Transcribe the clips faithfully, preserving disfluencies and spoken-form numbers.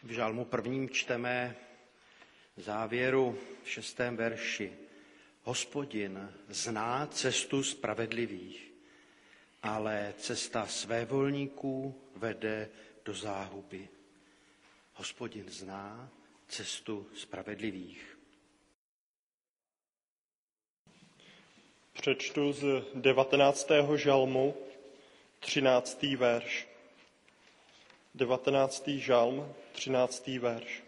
V žalmu prvním čteme v závěru v šestém verši. Hospodin zná cestu spravedlivých, ale cesta svévolníků vede do záhuby. Hospodin zná cestu spravedlivých. Přečtu z devatenáctého žalmu, třináctý verš. devatenáctý žalm, třináctý verš.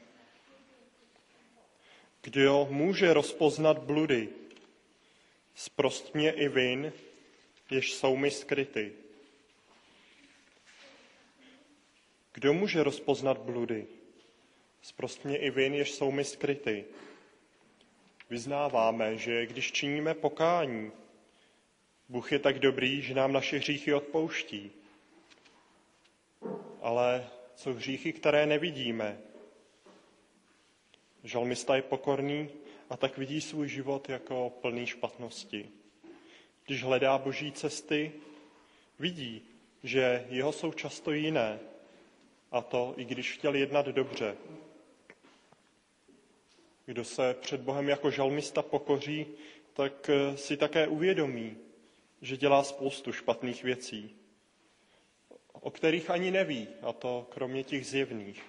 Kdo může rozpoznat bludy? Zprost mě i vin, jež jsou mi skryty. Kdo může rozpoznat bludy? Zprost mě i vin, jež jsou mi skryty. Vyznáváme, že když činíme pokání, Bůh je tak dobrý, že nám naše hříchy odpouští. Ale co hříchy, které nevidíme? Žalmista je pokorný a tak vidí svůj život jako plný špatnosti. Když hledá boží cesty, vidí, že jeho jsou často jiné, a to i když chtěl jednat dobře. Kdo se před Bohem jako žalmista pokoří, tak si také uvědomí, že dělá spoustu špatných věcí, o kterých ani neví, a to kromě těch zjevných.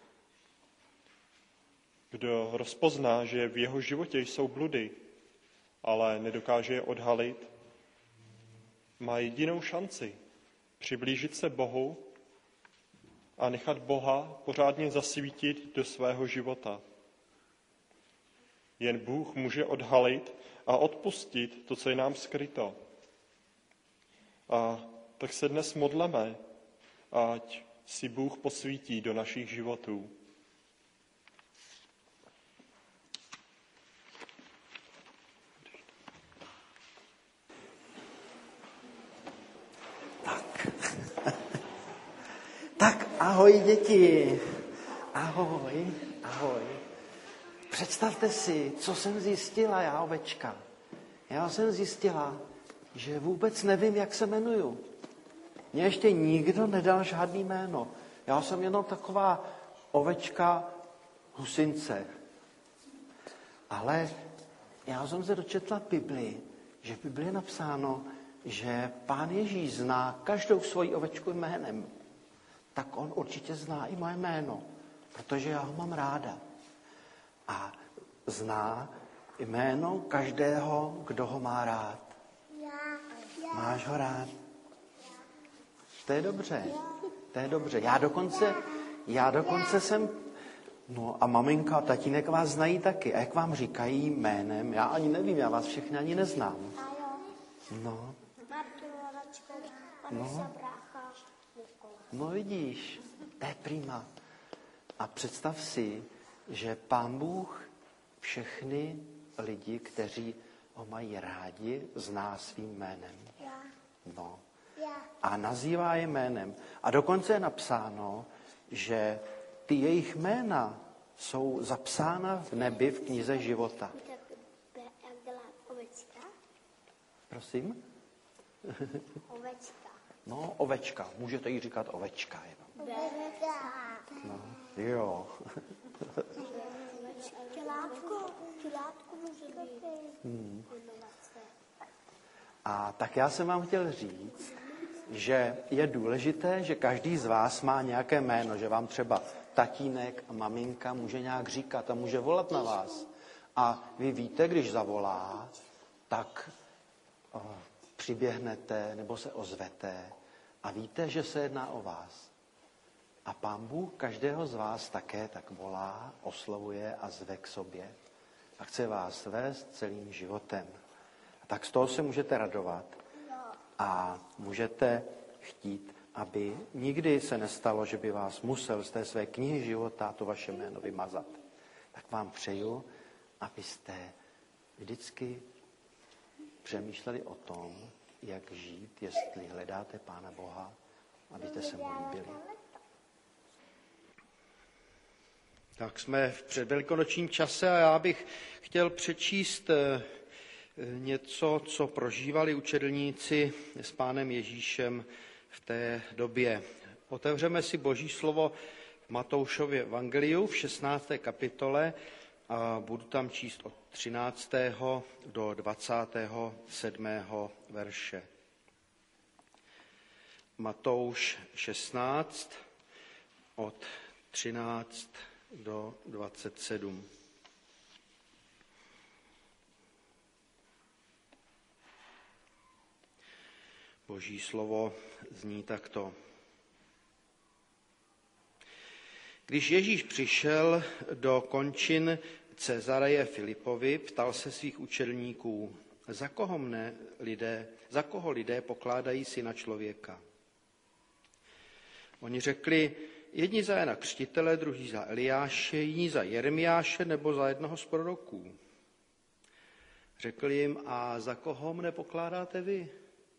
Kdo rozpozná, že v jeho životě jsou bludy, ale nedokáže je odhalit, má jedinou šanci přiblížit se Bohu a nechat Boha pořádně zasvítit do svého života. Jen Bůh může odhalit a odpustit to, co je nám skryto. A tak se dnes modleme, ať si Bůh posvítí do našich životů. Tak. Tak ahoj děti. Ahoj, ahoj. Představte si, co jsem zjistila já, ovečka. Já jsem zjistila, že vůbec nevím, jak se jmenuju. Mně ještě nikdo nedal žádný jméno. Já jsem jenom taková ovečka husince. Ale já jsem se dočetla v Biblii, že v Biblii je napsáno, že Pán Ježíš zná každou svoji ovečku jménem. Tak on určitě zná i moje jméno, protože já ho mám ráda. A zná jméno každého, kdo ho má rád. Máš ho rád? To je dobře. To je dobře. Já dokonce, já dokonce jsem... No a maminka a tatínek vás znají taky. A jak vám říkají jménem? Já ani nevím, já vás všechny ani neznám. No. No. No vidíš, to je prima. A představ si, že Pán Bůh všechny lidi, kteří ho mají rádi, zná svým jménem. No. A nazývá je jménem. A dokonce je napsáno, že ty jejich jména jsou zapsána v nebi v knize života. Prosím? Ovečka. No, ovečka. Můžete jí říkat ovečka jenom. No, jo. Tělátko. Tělátko může být. Hmm. A tak já jsem vám chtěl říct, že je důležité, že každý z vás má nějaké jméno, že vám třeba tatínek a maminka může nějak říkat a může volat na vás. A vy víte, když zavolá, tak oh, přiběhnete nebo se ozvete a víte, že se jedná o vás. A Pán Bůh každého z vás také tak volá, oslovuje a zve k sobě a chce vás vést celým životem. A tak z toho se můžete radovat a můžete chtít, aby nikdy se nestalo, že by vás musel z té své knihy života to vaše jméno vymazat. Tak vám přeju, abyste vždycky přemýšleli o tom, jak žít, jestli hledáte Pána Boha, abyste se mu líbili. Tak jsme v předvelikonočním čase a já bych chtěl přečíst něco, co prožívali učedlníci s Pánem Ježíšem v té době. Otevřeme si Boží slovo Matoušově evangeliu v šestnácté kapitole a budu tam číst od třináctého do dvacátého sedmého verše. Matouš šestnáct od třináct do dvacet sedm. Boží slovo zní takto. Když Ježíš přišel do končin Cezareje Filipovi, ptal se svých učedníků, za koho mne lidé, za koho lidé pokládají syna člověka. Oni řekli, jedni za Jana Křtitele, druhý za Eliáše, jiní za Jeremiáše nebo za jednoho z proroků. Řekl jim, a za koho mne pokládáte vy?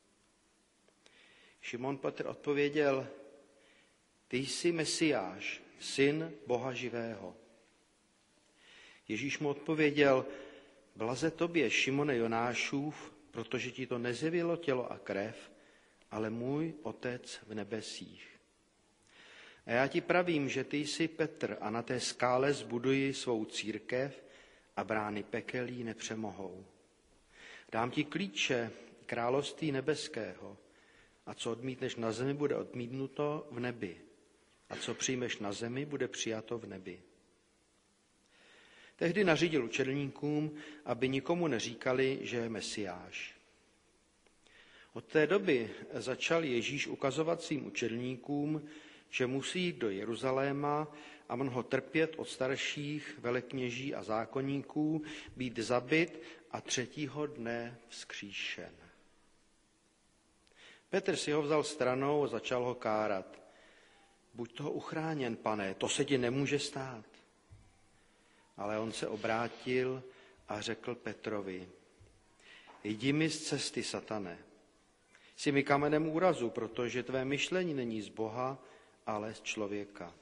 Šimon Petr odpověděl, ty jsi Mesiáš, syn Boha živého. Ježíš mu odpověděl, blaze tobě, Šimone Jonášův, protože ti to nezjevilo tělo a krev, ale můj Otec v nebesích. A já ti pravím, že ty jsi Petr a na té skále zbuduji svou církev a brány pekelí nepřemohou. Dám ti klíče království nebeského a co odmítneš na zemi, bude odmítnuto v nebi. A co přijmeš na zemi, bude přijato v nebi. Tehdy nařídil učedníkům, aby nikomu neříkali, že je Mesiáš. Od té doby začal Ježíš ukazovat svým učedníkům, že musí jít do Jeruzaléma a mnoho trpět od starších, velekněží a zákonníků, být zabit a třetího dne vzkříšen. Petr si ho vzal stranou a začal ho kárat. Buď toho uchráněn, pane, to se ti nemůže stát. Ale on se obrátil a řekl Petrovi, jdi mi z cesty, satane. Jsi mi kamenem úrazu, protože tvé myšlení není z Boha, ale z člověka.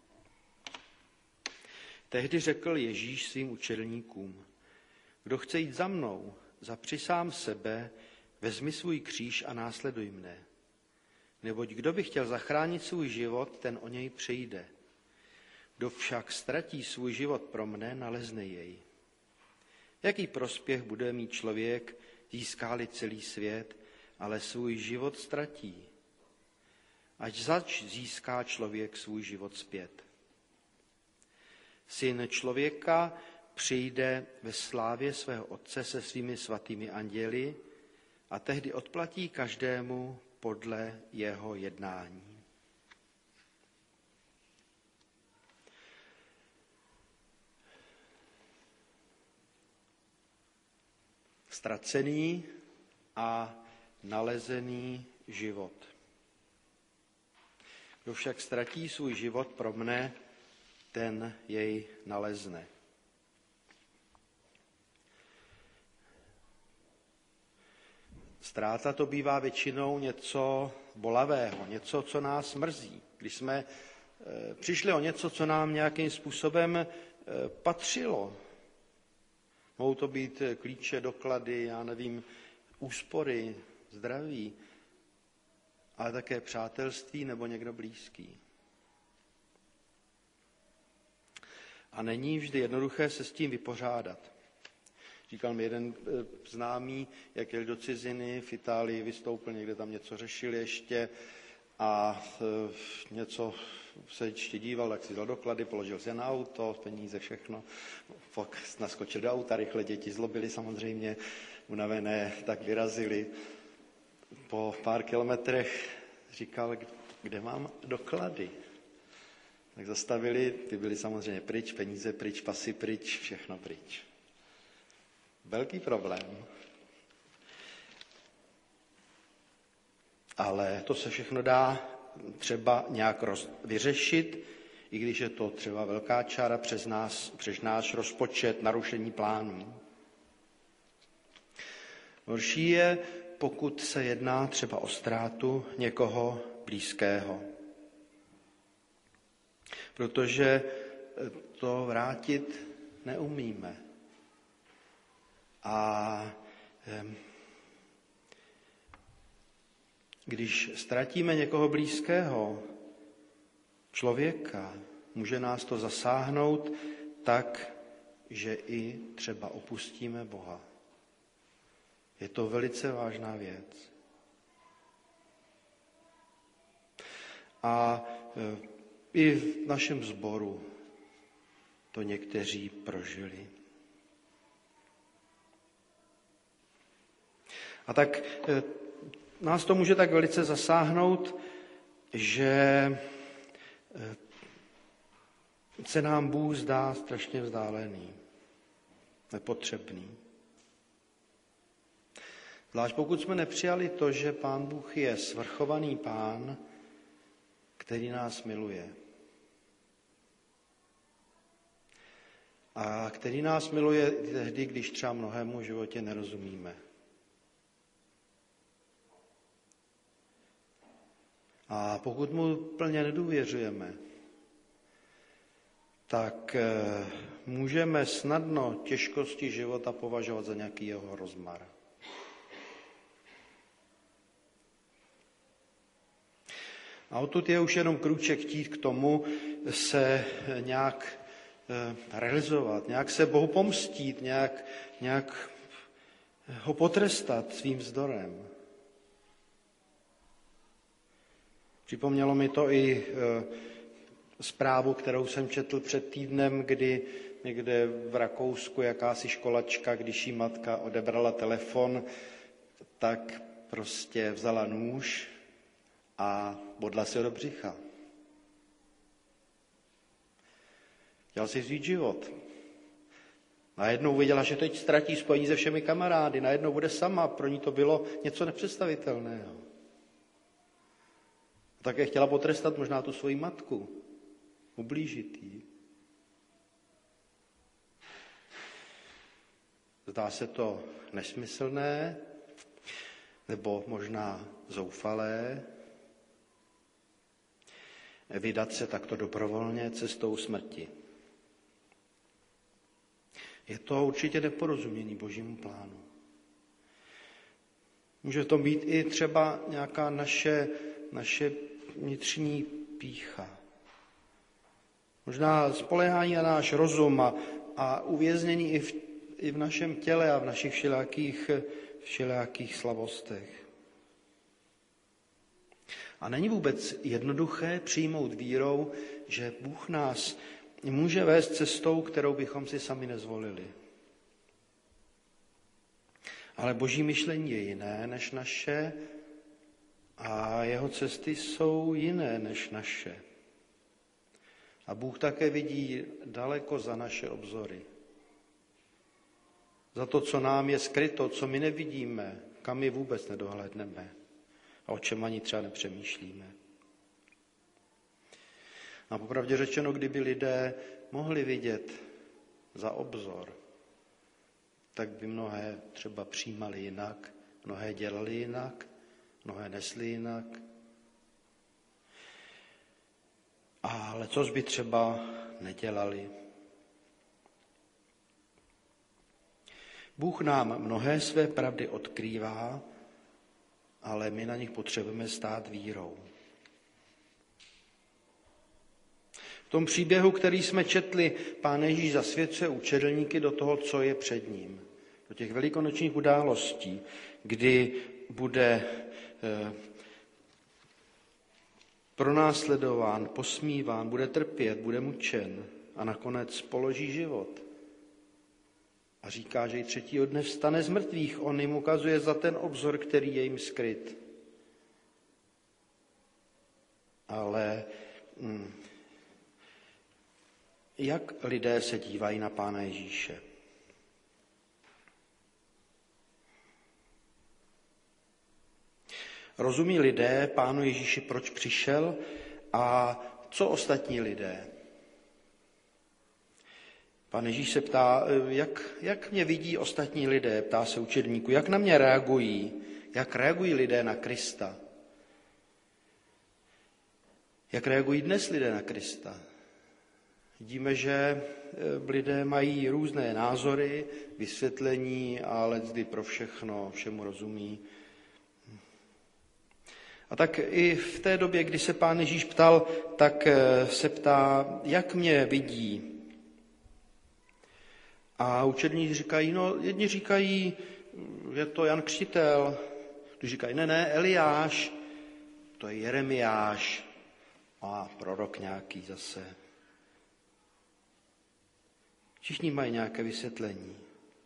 Tehdy řekl Ježíš svým učedníkům, kdo chce jít za mnou, zapři sám sebe, vezmi svůj kříž a následuj mne. Neboť kdo by chtěl zachránit svůj život, ten o něj přijde. Kdo však ztratí svůj život pro mne, nalezne jej. Jaký prospěch bude mít člověk, získá-li celý svět, ale svůj život ztratí? Ať zač získá člověk svůj život zpět. Syn člověka přijde ve slávě svého Otce se svými svatými anděli a tehdy odplatí každému podle jeho jednání. Ztracený a nalezený život. Kdo však ztratí svůj život pro mne, ten jej nalezne. Ztráta to bývá většinou něco bolavého, něco, co nás mrzí. Když jsme e, přišli o něco, co nám nějakým způsobem e, patřilo. Mohou to být klíče, doklady, já nevím, úspory, zdraví, ale také přátelství nebo někdo blízký. A není vždy jednoduché se s tím vypořádat. Říkal mi jeden známý, jak jel do ciziny, v Itálii vystoupil, někde tam něco řešil ještě a něco se ještě díval, tak si dal doklady, položil se na auto, peníze, všechno. Pak naskočil do auta, rychle děti zlobili samozřejmě, unavené, tak vyrazili. Po pár kilometrech říkal, kde mám doklady. Tak zastavili, ty byly samozřejmě pryč, peníze pryč, pasy pryč, všechno pryč. Velký problém. Ale to se všechno dá třeba nějak roz, vyřešit, i když je to třeba velká čára přes, nás, přes náš rozpočet, narušení plánů. Horší je, pokud se jedná třeba o ztrátu někoho blízkého. Protože to vrátit neumíme. A když ztratíme někoho blízkého, člověka, může nás to zasáhnout tak, že i třeba opustíme Boha. Je to velice vážná věc. A i v našem sboru to někteří prožili. A tak nás to může tak velice zasáhnout, že se nám Bůh zdá strašně vzdálený, nepotřebný. Zvlášť pokud jsme nepřijali to, že Pán Bůh je svrchovaný Pán, který nás miluje. A který nás miluje tehdy, když třeba mnohému v životě nerozumíme. A pokud mu plně nedůvěřujeme, tak můžeme snadno těžkosti života považovat za nějaký jeho rozmar. A odtud je už jenom krůček chtít k tomu se nějak realizovat, nějak se Bohu pomstít, nějak, nějak ho potrestat svým vzdorem. Připomnělo mi to i zprávu, kterou jsem četl před týdnem, kdy někde v Rakousku jakási školačka, když jí matka odebrala telefon, tak prostě vzala nůž a bodla si ho do břicha. Chtěla si vzít život. Najednou viděla, že teď ztratí spojení se všemi kamarády, najednou bude sama, pro ní to bylo něco nepředstavitelného. A také chtěla potrestat možná tu svoji matku, ublížit jí. Zdá se to nesmyslné, nebo možná zoufalé, vydat se takto dobrovolně cestou smrti. Je to určitě neporozumění Božímu plánu. Může to být i třeba nějaká naše, naše vnitřní pýcha. Možná spoléhání na náš rozum a, a uvěznění i v, i v našem těle a v našich všelijakých, všelijakých slabostech. A není vůbec jednoduché přijmout vírou, že Bůh nás může vést cestou, kterou bychom si sami nezvolili. Ale Boží myšlení je jiné než naše a jeho cesty jsou jiné než naše. A Bůh také vidí daleko za naše obzory. Za to, co nám je skryto, co my nevidíme, kam my vůbec nedohlédneme a o čem ani třeba nepřemýšlíme. A popravdě řečeno, kdyby lidé mohli vidět za obzor, tak by mnohé třeba přijímali jinak, mnohé dělali jinak, mnohé nesli jinak. Ale což by třeba nedělali. Bůh nám mnohé své pravdy odkrývá, ale my na nich potřebujeme stát vírou. V tom příběhu, který jsme četli, Pán Ježíš zasvěcuje učedlníky do toho, co je před ním. Do těch velikonočních událostí, kdy bude eh, pronásledován, posmíván, bude trpět, bude mučen a nakonec položí život. A říká, že i třetího dne vstane z mrtvých. On jim ukazuje za ten obzor, který je jim skryt. Ale hm, jak lidé se dívají na Pána Ježíše? Rozumí lidé Pánu Ježíši, proč přišel a co ostatní lidé? Pán Ježíš se ptá, jak, jak mě vidí ostatní lidé, ptá se učedníků, jak na mě reagují, jak reagují lidé na Krista. Jak reagují dnes lidé na Krista? Vidíme, že lidé mají různé názory, vysvětlení, ale vždy pro všechno, všemu rozumí. A tak i v té době, kdy se Pán Ježíš ptal, tak se ptá, jak mě vidí. A učedníci říkají, no jedni říkají, je to Jan Křtitel, když říkají, ne, ne, Eliáš, to je Jeremiáš a prorok nějaký zase. Všichni mají nějaké vysvětlení.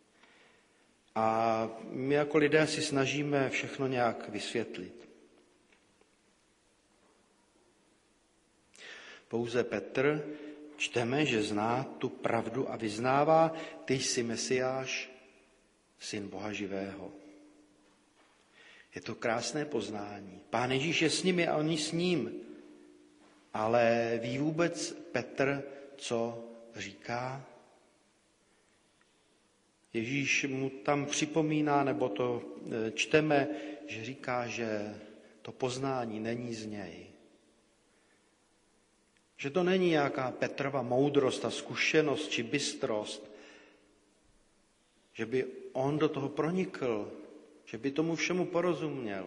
A my jako lidé si snažíme všechno nějak vysvětlit. Pouze Petr čteme, že zná tu pravdu a vyznává, ty jsi Mesiáš, syn Boha živého. Je to krásné poznání. Pán Ježíš je s nimi a oni s ním. Ale ví vůbec Petr, co říká? Ježíš mu tam připomíná, nebo to čteme, že říká, že to poznání není z něj. Že to není nějaká Petrova moudrost a zkušenost či bystrost, že by on do toho pronikl, že by tomu všemu porozuměl.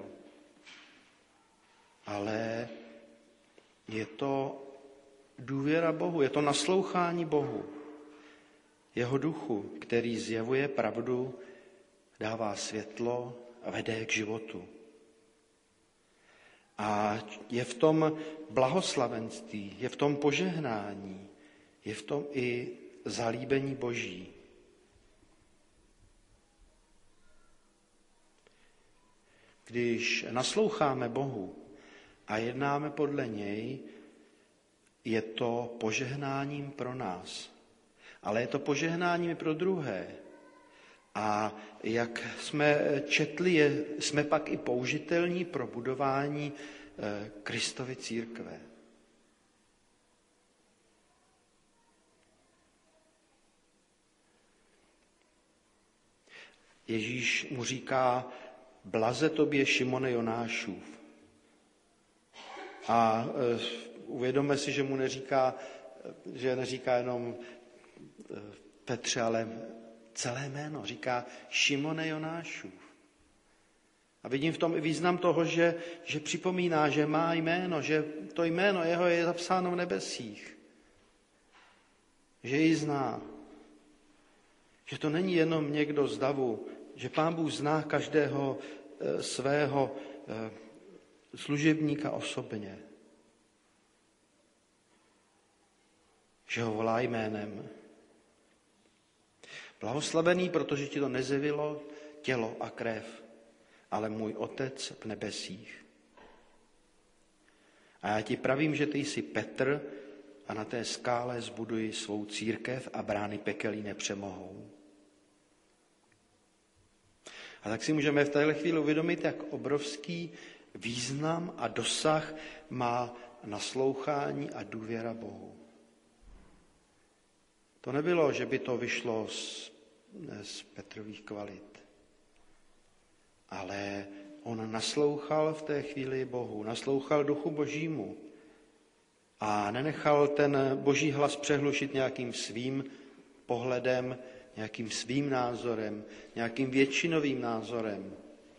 Ale je to důvěra Bohu, je to naslouchání Bohu, jeho duchu, který zjevuje pravdu, dává světlo a vede k životu. A je v tom blahoslavenství, je v tom požehnání, je v tom i zalíbení Boží. Když nasloucháme Bohu a jednáme podle něj, je to požehnáním pro nás. Ale je to požehnáním i pro druhé. A jak jsme četli, je, jsme pak i použitelní pro budování e, Kristovy církve. Ježíš mu říká, blaze tobě, Šimone Jonášův. A e, uvědomme si, že mu neříká, že neříká jenom e, Petře, ale celé jméno. Říká Šimone Jonášův. A vidím v tom i význam toho, že, že připomíná, že má jméno, že to jméno jeho je zapsáno v nebesích. Že ji zná. Že to není jenom někdo z davu, že Pán Bůh zná každého e, svého e, služebníka osobně. Že ho volá jménem. Blahoslavený, protože ti to nezjevilo tělo a krev, ale můj Otec v nebesích. A já ti pravím, že ty jsi Petr a na té skále zbuduji svou církev a brány pekelí nepřemohou. A tak si můžeme v téhle chvíli uvědomit, jak obrovský význam a dosah má naslouchání a důvěra Bohu. To nebylo, že by to vyšlo z, z Petrových kvalit, ale on naslouchal v té chvíli Bohu, naslouchal Duchu Božímu a nenechal ten Boží hlas přehlušit nějakým svým pohledem, nějakým svým názorem, nějakým většinovým názorem.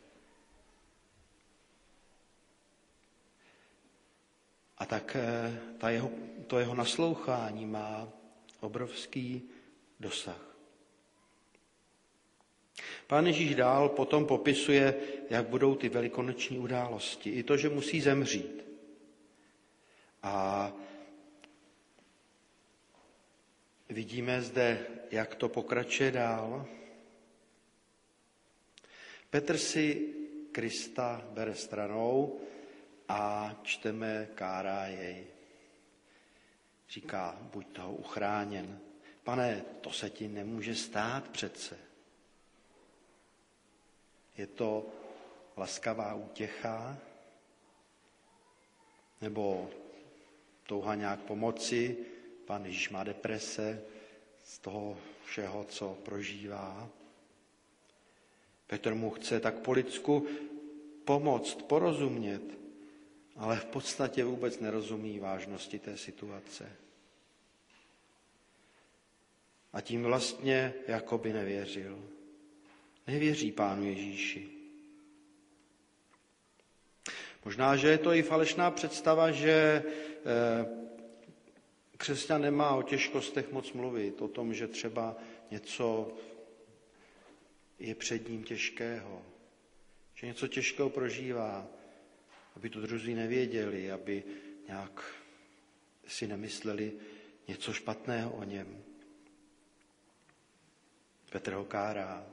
A tak ta jeho, to jeho naslouchání má obrovský dosah. Pán Ježíš dál potom popisuje, jak budou ty velikonoční události. I to, že musí zemřít. A vidíme zde, jak to pokračuje dál. Petr si Krista bere stranou a čteme, kárá jej. Říká, buď toho uchráněn. Pane, to se ti nemůže stát přece. Je to laskavá útěcha, nebo touha nějak pomoci. Pán Ježíš má deprese z toho všeho, co prožívá. Petr mu chce tak po lidsku pomoct, porozumět, ale v podstatě vůbec nerozumí vážnosti té situace. A tím vlastně jakoby nevěřil. Nevěří Pánu Ježíši. Možná, že je to i falešná představa, že křesťan nemá o těžkostech moc mluvit, o tom, že třeba něco je před ním těžkého, že něco těžkého prožívá, aby to druzí nevěděli, aby nějak si nemysleli něco špatného o něm. Petr ho kárá.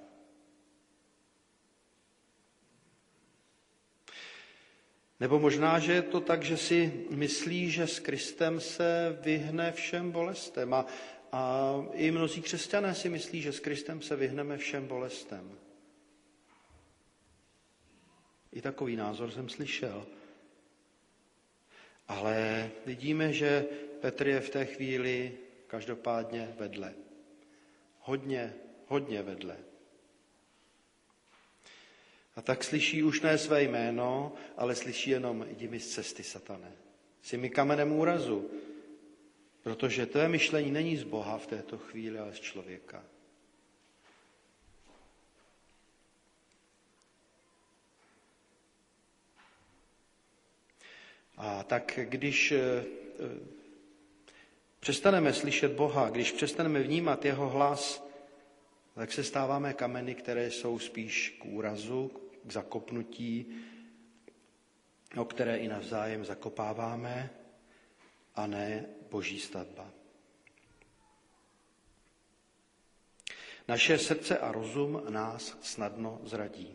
Nebo možná, že je to tak, že si myslí, že s Kristem se vyhne všem bolestem. A, a i mnozí křesťané si myslí, že s Kristem se vyhneme všem bolestem. I takový názor jsem slyšel. Ale vidíme, že Petr je v té chvíli každopádně vedle. Hodně, hodně vedle. A tak slyší už ne své jméno, ale slyší jenom jdi mi z cesty, satane. Jsi mi kamenem úrazu, protože tvé myšlení není z Boha v této chvíli, ale z člověka. A tak když přestaneme slyšet Boha, když přestaneme vnímat jeho hlas, tak se stáváme kameny, které jsou spíš k úrazu, k zakopnutí, o které i navzájem zakopáváme, a ne boží stavba. Naše srdce a rozum nás snadno zradí.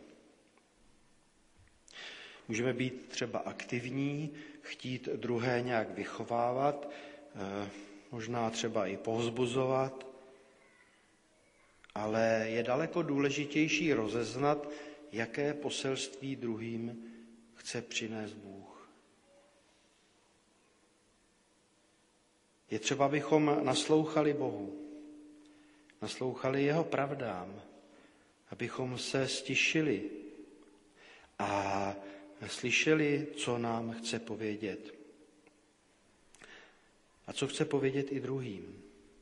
Můžeme být třeba aktivní, chtít druhé nějak vychovávat, možná třeba i povzbuzovat, ale je daleko důležitější rozeznat, jaké poselství druhým chce přinést Bůh. Je třeba, abychom naslouchali Bohu, naslouchali jeho pravdám, abychom se stišili a slyšeli, co nám chce povědět. A co chce povědět i druhým.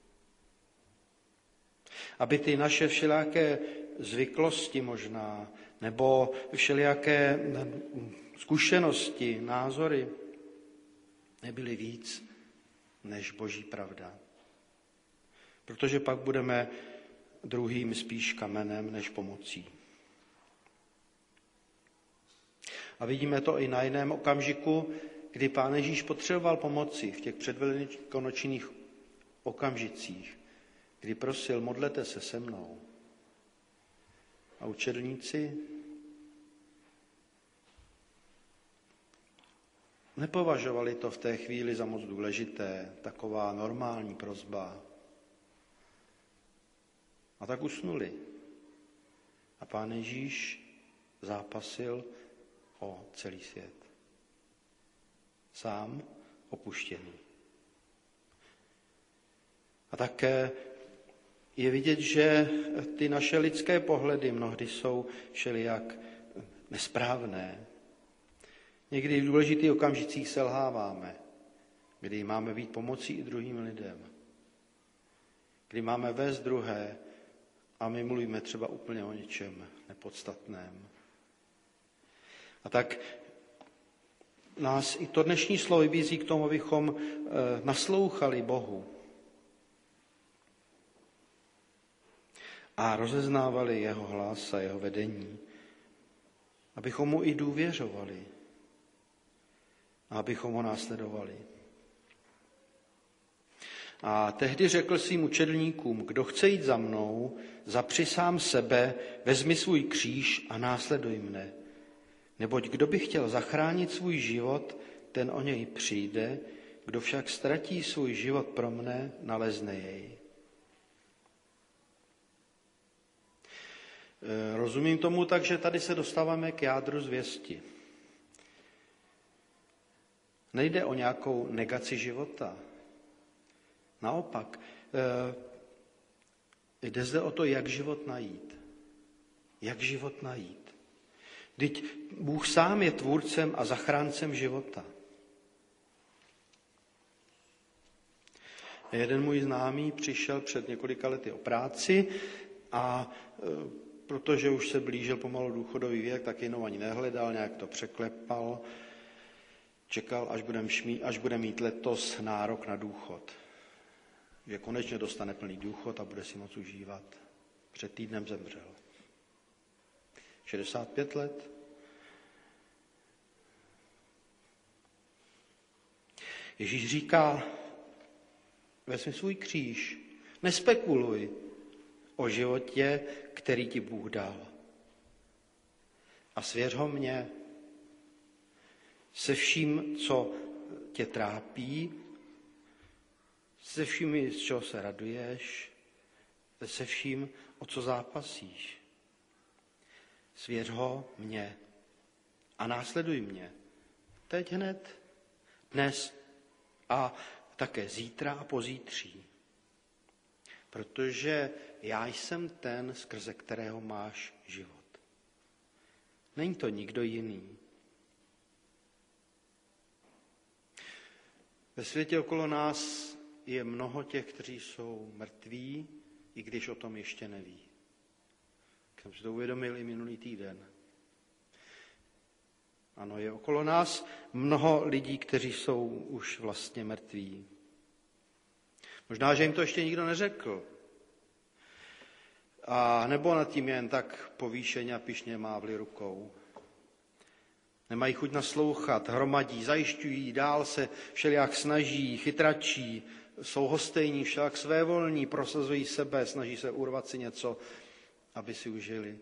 Aby ty naše všelijaké zvyklosti možná, nebo všelijaké zkušenosti, názory nebyly víc než boží pravda. Protože pak budeme druhým spíš kamenem než pomocí. A vidíme to i na jiném okamžiku, kdy Pán Ježíš potřeboval pomoci v těch předvelikonočních okamžicích, kdy prosil, modlete se se mnou. A učedníci nepovažovali to v té chvíli za moc důležité, taková normální prosba. A tak usnuli. A Pán Ježíš zápasil o celý svět. Sám opuštěný. A také je vidět, že ty naše lidské pohledy mnohdy jsou všelijak nesprávné. Někdy v důležitých okamžicích selháváme, kdy máme být pomocí i druhým lidem, kdy máme vést druhé a my mluvíme třeba úplně o něčem nepodstatném. A tak nás i to dnešní slovo vybízí k tomu, abychom naslouchali Bohu a rozeznávali jeho hlas a jeho vedení, abychom mu i důvěřovali a abychom ho následovali. A tehdy řekl svým učedníkům, kdo chce jít za mnou, zapři sám sebe, vezmi svůj kříž a následuj mne. Neboť kdo by chtěl zachránit svůj život, ten o něj přijde, kdo však ztratí svůj život pro mne, nalezne jej. Rozumím tomu tak, že tady se dostáváme k jádru zvěsti. Nejde o nějakou negaci života. Naopak, jde zde o to, jak život najít. Jak život najít. Vždyť Bůh sám je tvůrcem a zachráncem života. Jeden můj známý přišel před několika lety o práci a protože už se blížil pomalu důchodový věk, tak jenom ani nehledal, nějak to překlepal čekal, až bude, šmí, až bude mít letos nárok na důchod. Že konečně dostane plný důchod a bude si moc užívat. Před týdnem zemřel. šedesát pět let. Ježíš říká, vezmi svůj kříž, nespekuluj o životě, který ti Bůh dal. A svěř ho mně se vším, co tě trápí, se vším, z čeho se raduješ, se vším, o co zápasíš. Svěř ho mně a následuj mě. Teď hned, dnes a také zítra a pozítří. Protože já jsem ten, skrze kterého máš život. Není to nikdo jiný. Ve světě okolo nás je mnoho těch, kteří jsou mrtví, i když o tom ještě neví. Jsem si to uvědomil i minulý týden. Ano, je okolo nás mnoho lidí, kteří jsou už vlastně mrtví. Možná, že jim to ještě nikdo neřekl. A nebo nad tím jen tak povýšeně a pyšně mávli rukou. Nemají chuť naslouchat, hromadí, zajišťují, dál se všelijak snaží, chytračí, jsou hostejní, všelijak svévolní, prosazují sebe, snaží se urvat si něco, aby si užili.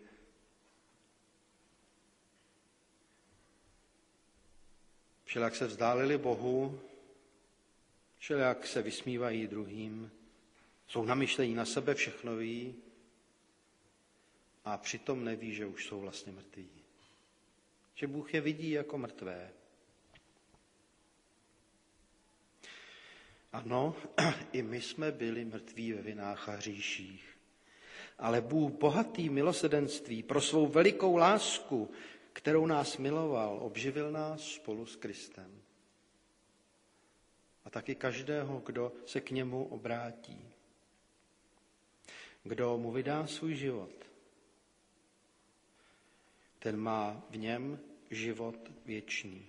Všelijak se vzdálili Bohu, všelijak se vysmívají druhým, jsou namyšlení na sebe, všechno ví a přitom neví, že už jsou vlastně mrtví. Že Bůh je vidí jako mrtvé. Ano, i my jsme byli mrtví ve vinách a hříších. Ale Bůh bohatý milosrdenství pro svou velikou lásku, kterou nás miloval, obživil nás spolu s Kristem. A taky každého, kdo se k němu obrátí. Kdo mu vydá svůj život. Ten má v něm život věčný.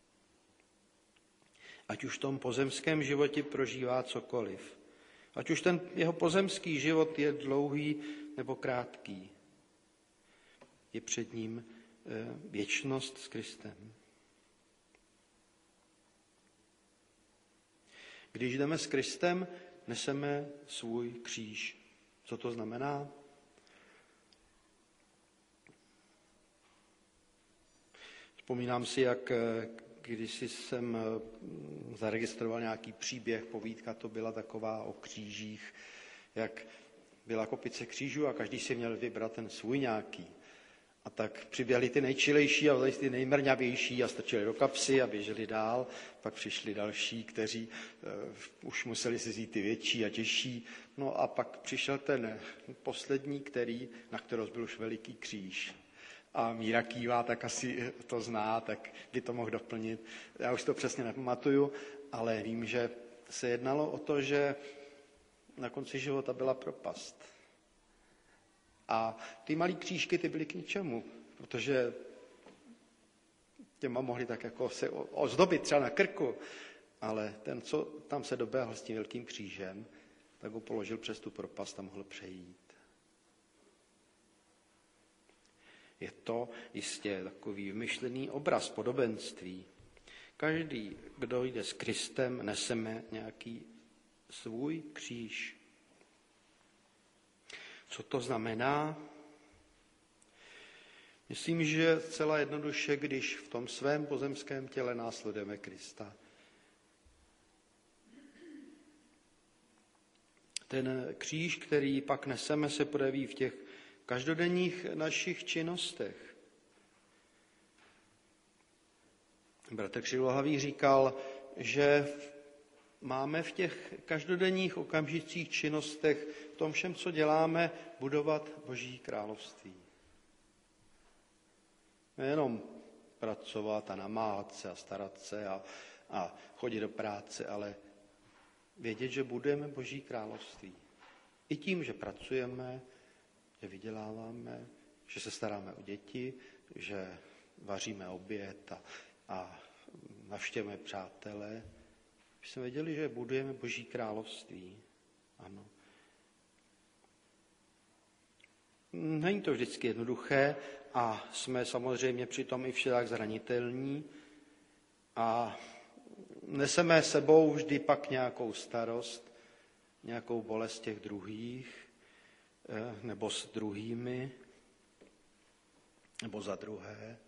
Ať už v tom pozemském životě prožívá cokoliv. Ať už ten jeho pozemský život je dlouhý nebo krátký. Je před ním věčnost s Kristem. Když jdeme s Kristem, neseme svůj kříž. Co to znamená? Vzpomínám si, jak když jsem zaregistroval nějaký příběh, povídka to byla taková o křížích, jak byla kopice křížů a každý si měl vybrat ten svůj nějaký. A tak přiběhli ty nejčilejší a vzali ty nejmrňavější a strčili do kapsy a běželi dál. Pak přišli další, kteří uh, už museli si vzít ty větší a těžší. No a pak přišel ten poslední, který, na kterého byl už veliký kříž. A Míra kývá, tak asi to zná, tak by to mohl doplnit. Já už to přesně nepamatuju, ale vím, že se jednalo o to, že na konci života byla propast. A ty malý křížky, ty byly k ničemu, protože těma mohli tak jako se ozdobit třeba na krku, ale ten, co tam se doběhl s tím velkým křížem, tak ho položil přes tu propast a mohl přejít. Je to jistě takový vymyšlený obraz, podobenství. Každý, kdo jde s Kristem, neseme nějaký svůj kříž. Co to znamená? Myslím, že celá jednoduše, když v tom svém pozemském těle následujeme Krista. Ten kříž, který pak neseme, se projeví v těch každodenních našich činnostech. Bratr Křivolavý říkal, že máme v těch každodenních okamžicích činnostech, v tom všem, co děláme, budovat Boží království. Nejenom pracovat a namáhat se a starat se a, a chodit do práce, ale vědět, že budujeme Boží království. I tím, že pracujeme, že vyděláváme, že se staráme o děti, že vaříme oběd a, a navštěvujeme přátele, aby jsme věděli, že budujeme Boží království. Ano. Není to vždycky jednoduché a jsme samozřejmě přitom i všelak zranitelní a neseme sebou vždy pak nějakou starost, nějakou bolest těch druhých, nebo s druhými, nebo za druhé.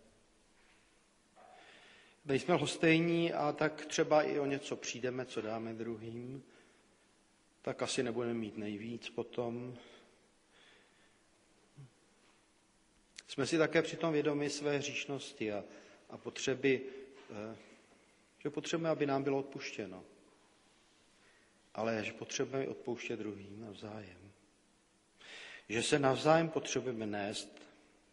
Nejsme lhostejní a tak třeba i o něco přijdeme, co dáme druhým, tak asi nebudeme mít nejvíc potom. Jsme si také přitom vědomi své hříšnosti a, a potřeby, že potřebujeme, aby nám bylo odpuštěno. Ale že potřebujeme odpouštět druhým navzájem. Že se navzájem potřebujeme nést.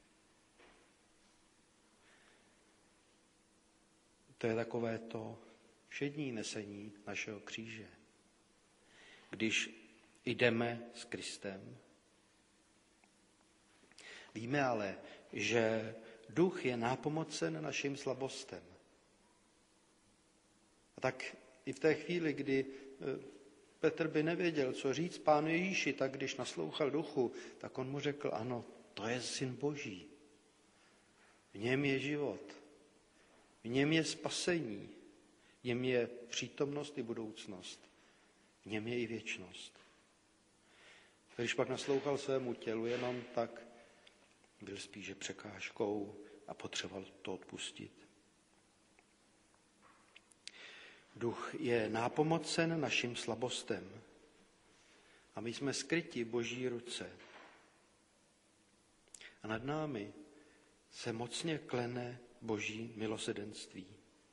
To je takové to všední nesení našeho kříže. Když jdeme s Kristem. Víme ale, že duch je nápomocen našim slabostem. A tak i v té chvíli, kdy Petr by nevěděl, co říct Pánu Ježíši, tak když naslouchal duchu, tak on mu řekl, ano, to je Syn Boží. V něm je život. V něm je spasení. V něm je přítomnost i budoucnost. V něm je i věčnost. Když pak naslouchal svému tělu jenom, tak byl spíše překážkou a potřeboval to odpustit. Duch je nápomocen našim slabostem a my jsme skryti v Boží ruce. A nad námi se mocně klene Boží milosedenství.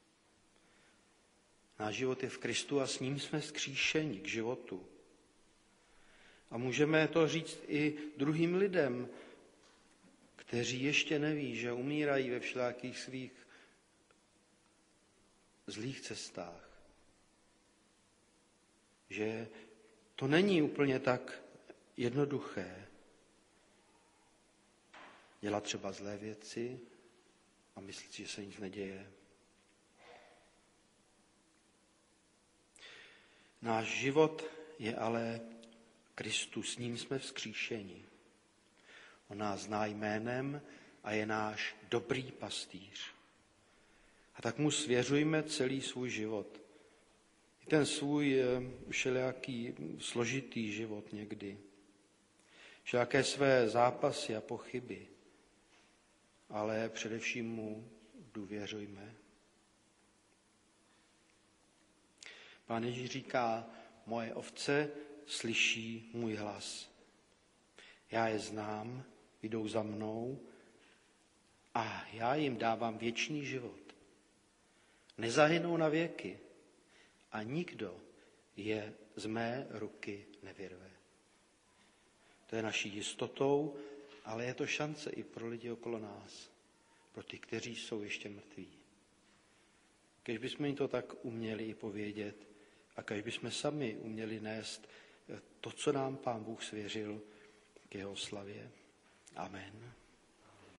Náš život je v Kristu a s ním jsme vzkříšeni k životu. A můžeme to říct i druhým lidem, kteří ještě neví, že umírají ve všelijakých svých zlých cestách. Že to není úplně tak jednoduché dělat třeba zlé věci a myslet si, že se nic neděje. Náš život je ale Kristus, s ním jsme vzkříšeni. On nás zná jménem a je náš dobrý pastýř. A tak mu svěřujme celý svůj život. I ten svůj všelijaký složitý život někdy. Všelijaké své zápasy a pochyby. Ale především mu důvěřujme. Pán Ježíš říká, moje ovce slyší můj hlas. Já je znám, jdou za mnou a já jim dávám věčný život. Nezahynou na věky a nikdo je z mé ruky nevyrve. To je naší jistotou, ale je to šance i pro lidi okolo nás, pro ty, kteří jsou ještě mrtví. Když bychom jim to tak uměli i povědět a když bychom sami uměli nést to, co nám Pán Bůh svěřil k jeho slavě. Amen.